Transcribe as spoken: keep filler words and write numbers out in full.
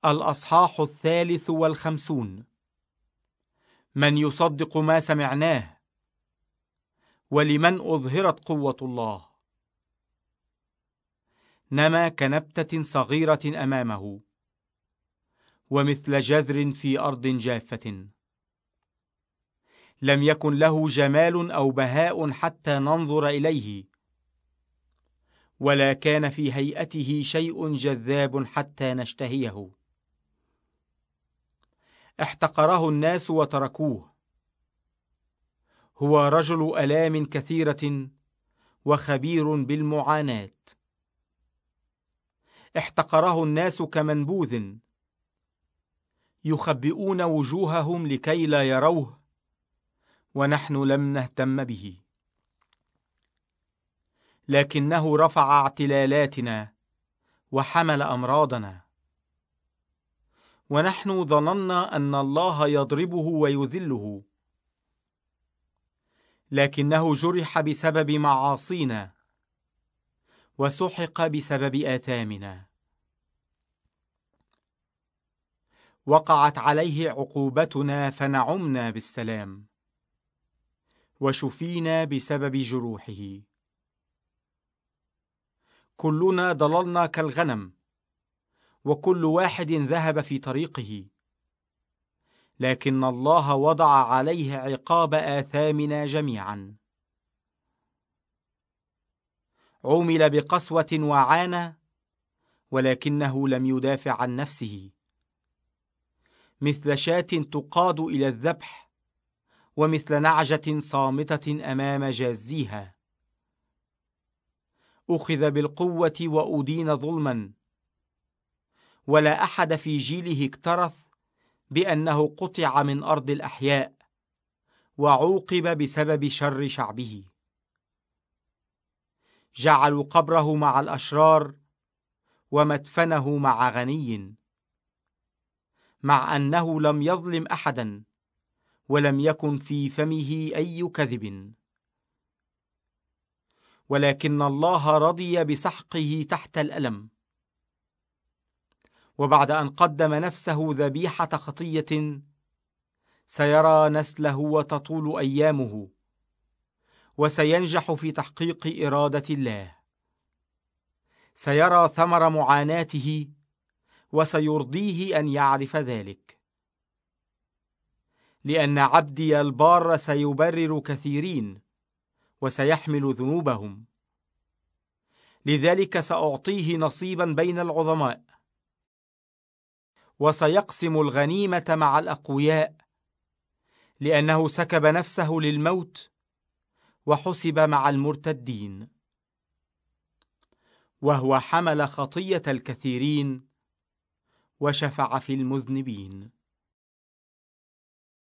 الأصحاح الثالث والخمسون. من يصدق ما سمعناه؟ ولمن أظهرت قوة الله؟ نما كنبتة صغيرة أمامه، ومثل جذر في أرض جافة. لم يكن له جمال أو بهاء حتى ننظر إليه، ولا كان في هيئته شيء جذاب حتى نشتهيه. احتقره الناس وتركوه. هو رجل آلام كثيرة وخبير بالمعاناة. احتقره الناس كمنبوذ، يخبئون وجوههم لكي لا يروه، ونحن لم نهتم به. لكنه رفع اعتلالاتنا وحمل أمراضنا، ونحن ظننا أن الله يضربه ويذله. لكنه جرح بسبب معاصينا، وسحق بسبب آثامنا. وقعت عليه عقوبتنا فنعمنا بالسلام، وشفينا بسبب جروحه. كلنا ضللنا كالغنم، وكل واحد ذهب في طريقه، لكن الله وضع عليه عقاب آثامنا جميعا. عُمل بقسوة وعانى، ولكنه لم يدافع عن نفسه. مثل شاة تقاد إلى الذبح، ومثل نعجة صامتة أمام جازيها. أخذ بالقوة وأدين ظلما، ولا أحد في جيله اكترث بأنه قطع من أرض الأحياء، وعوقب بسبب شر شعبه. جعلوا قبره مع الأشرار، ومدفنه مع غني، مع أنه لم يظلم أحدا، ولم يكن في فمه أي كذب. ولكن الله رضي بسحقه تحت الألم، وبعد أن قدم نفسه ذبيحة خطية، سيرى نسله وتطول أيامه، وسينجح في تحقيق إرادة الله. سيرى ثمر معاناته، وسيرضيه أن يعرف ذلك. لأن عبدي البار سيبرر كثيرين، وسيحمل ذنوبهم. لذلك سأعطيه نصيبا بين العظماء، وسيقسم الغنيمة مع الأقوياء، لأنه سكب نفسه للموت، وحسب مع المرتدين. وهو حمل خطية الكثيرين، وشفع في المذنبين.